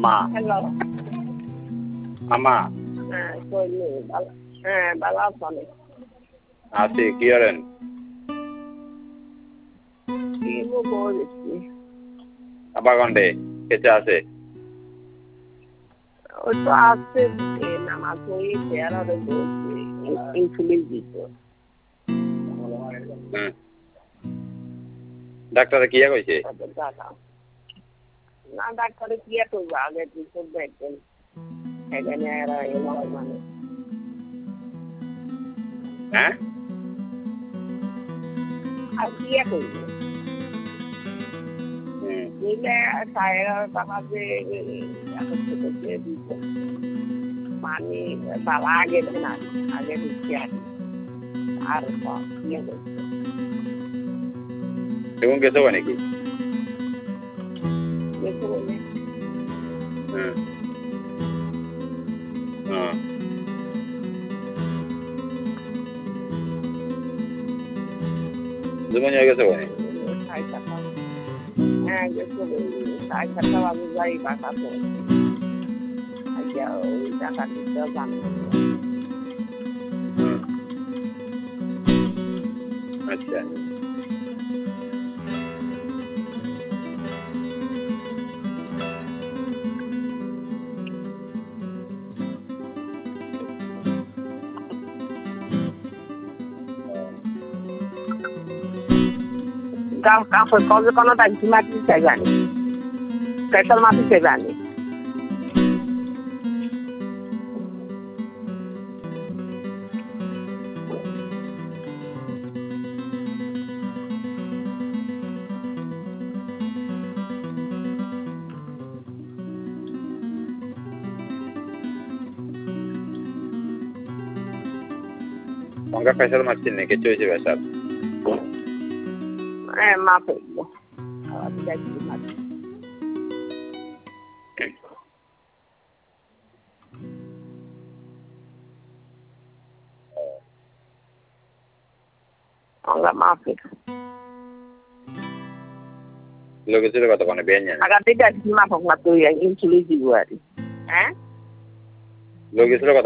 Hello. Ama. Balapane. Asi kiyoren. Ibu boleh. Apa konde? Kecha ase. Oto ase nama koi tiara de boleh. Insulin itu. ডাক্তারে কিয়া কইছে না ডাক্তারে কিয়া তো আগে দিতে দেখেন এখানে এরা এলো মানে হ্যাঁ আর কিয়া কইছে দিলে সায়রা বাবাকে আগে দিতে মানে বাবা আগে না আগে দিতে আর কিয়া কইছে এবং গেছো নাকি গেছো বলে জীবন হয়ে গেছে বলে হ্যাঁ গেছো সাড়ে সাতটা বাজে যাই বাসা তো আচ্ছা ওই টাকা দিতে জানি আচ্ছা কাপড় কবে কোনো টাইম মাটি চাই জানি পেট্রোল মাটি চাই জানি Mangga faisal macin ne kecho ise faisal maaf ibu tidak mati enggak maaf itu lo kecil kata kone benya agak tidak maaf nggak tuh yang insulin juga lo kecil